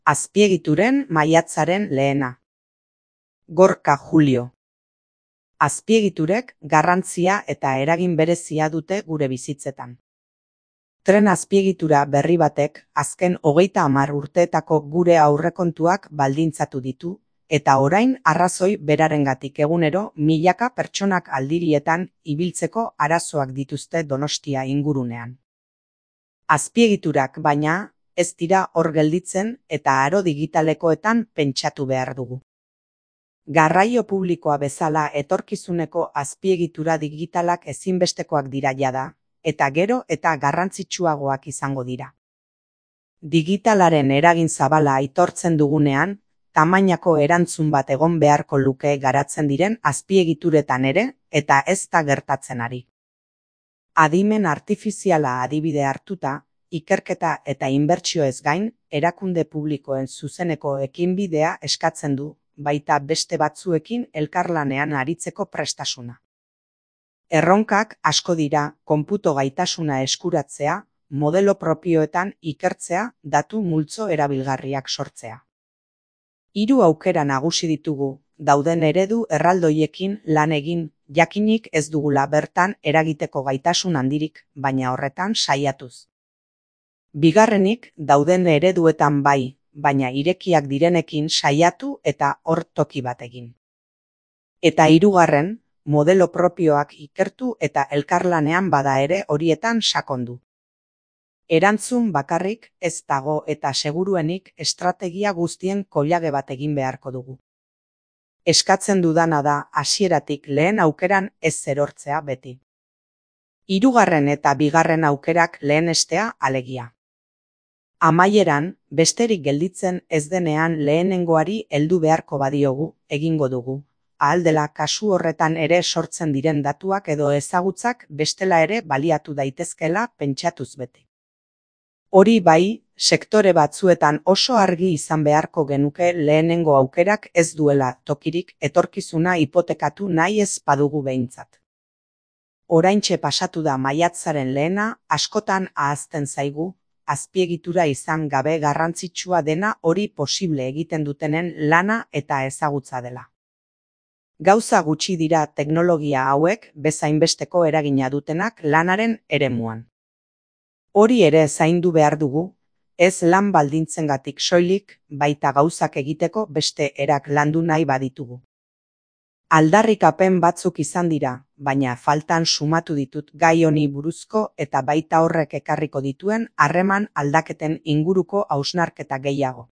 Azpiegituren maiatzaren lehena. Gorka Julio. Azpiegiturek garrantzia eta eragin berezia dute gure bizitzetan. Tren azpiegitura berri batek azken 30 urteetako gure aurrekontuak baldintzatu ditu, eta orain arrazoi berarengatik egunero milaka pertsonak aldirietan ibiltzeko arazoak dituzte Donostia ingurunean. Azpiegiturak, baina, ez dira hor gelditzen eta aro digitalekoetan pentsatu behar dugu. Garraio publikoa bezala etorkizuneko azpiegitura digitalak ezinbestekoak dira jada, eta gero eta garrantzitsuagoak izango dira. Digitalaren eragin zabala aitortzen dugunean, tamainako erantzun bat egon beharko luke garatzen diren azpiegituretan ere, eta ez da gertatzen ari. Adimen artifiziala adibide hartuta, ikerketa eta inbertsioez gain, erakunde publikoen zuzeneko ekinbidea eskatzen du, baita beste batzuekin elkarlanean aritzeko prestasuna. Erronkak asko dira, konputo gaitasuna eskuratzea, modelo propioetan ikertzea, datu multzo erabilgarriak sortzea. 3 aukera nagusi ditugu, dauden eredu erraldoiekin lan egin, jakinik ez dugula bertan eragiteko gaitasun handirik, baina horretan saiatuz. Bigarrenik, dauden ereduetan bai, baina irekiak direnekin saiatu eta hor toki bat egin. Eta 3, modelo propioak ikertu eta elkarlanean bada ere horietan sakondu. Erantzun bakarrik ez dago eta seguruenik estrategia guztien koilage bat egin beharko dugu. Eskatzen dudana da hasieratik lehen aukeran ez erortzea beti. 3. eta 2. aukerak lehenestea alegia. Amaieran, besterik gelditzen ez denean lehenengoari heldu beharko badiogu, egingo dugu. Ahal dela kasu horretan ere sortzen diren datuak edo ezagutzak bestela ere baliatu daitezkela pentsatuz beti. Hori bai, sektore batzuetan oso argi izan beharko genuke lehenengo aukerak ez duela tokirik etorkizuna hipotekatu nahi ez badugu behintzat. Oraintxe pasatu da maiatzaren lehena, askotan ahazten zaigu, azpiegitura izan gabe garrantzitsua dena hori posible egiten dutenen lana eta ezagutza dela. Gauza gutxi dira teknologia hauek bezainbesteko eragina dutenak lanaren eremuan. Hori ere zaindu behar dugu, ez lan baldintzengatik soilik, baita gauzak egiteko beste erak landu nahi baditugu. Aldarrikapen batzuk izan dira, baina faltan sumatu ditut gai honi buruzko eta baita horrek ekarriko dituen harreman aldaketen inguruko hausnarketa gehiago.